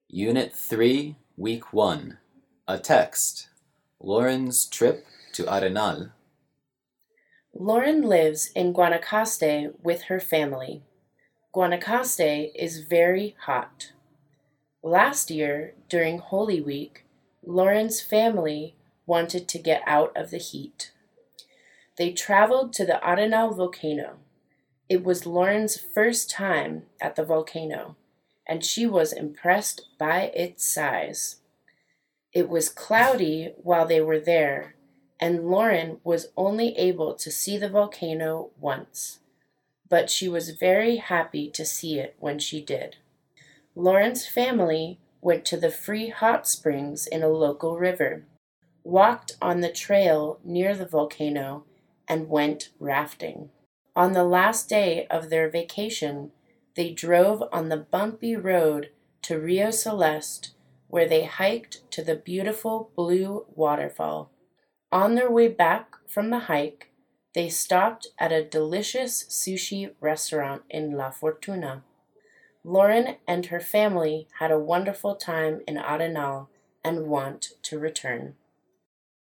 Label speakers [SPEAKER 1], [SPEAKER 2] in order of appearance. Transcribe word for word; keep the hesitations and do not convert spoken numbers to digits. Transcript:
[SPEAKER 1] Unit three, Week one. A text. Lauren's trip to Arenal.
[SPEAKER 2] Lauren lives in Guanacaste with her family. Guanacaste is very hot. Last year, during Holy Week, Lauren's family wanted to get out of the heat. They traveled to the Arenal volcano. It was Lauren's first time at the volcano, and she was impressed by its size. It was cloudy while they were there, and Lauren was only able to see the volcano once, but she was very happy to see it when she did. Lauren's family went to the free hot springs in a local river, walked on the trail near the volcano, and went rafting. On the last day of their vacation, they drove on the bumpy road to Rio Celeste, where they hiked to the beautiful blue waterfall. On their way back from the hike, they stopped at a delicious sushi restaurant in La Fortuna. Lauren and her family had a wonderful time in Arenal and want to return.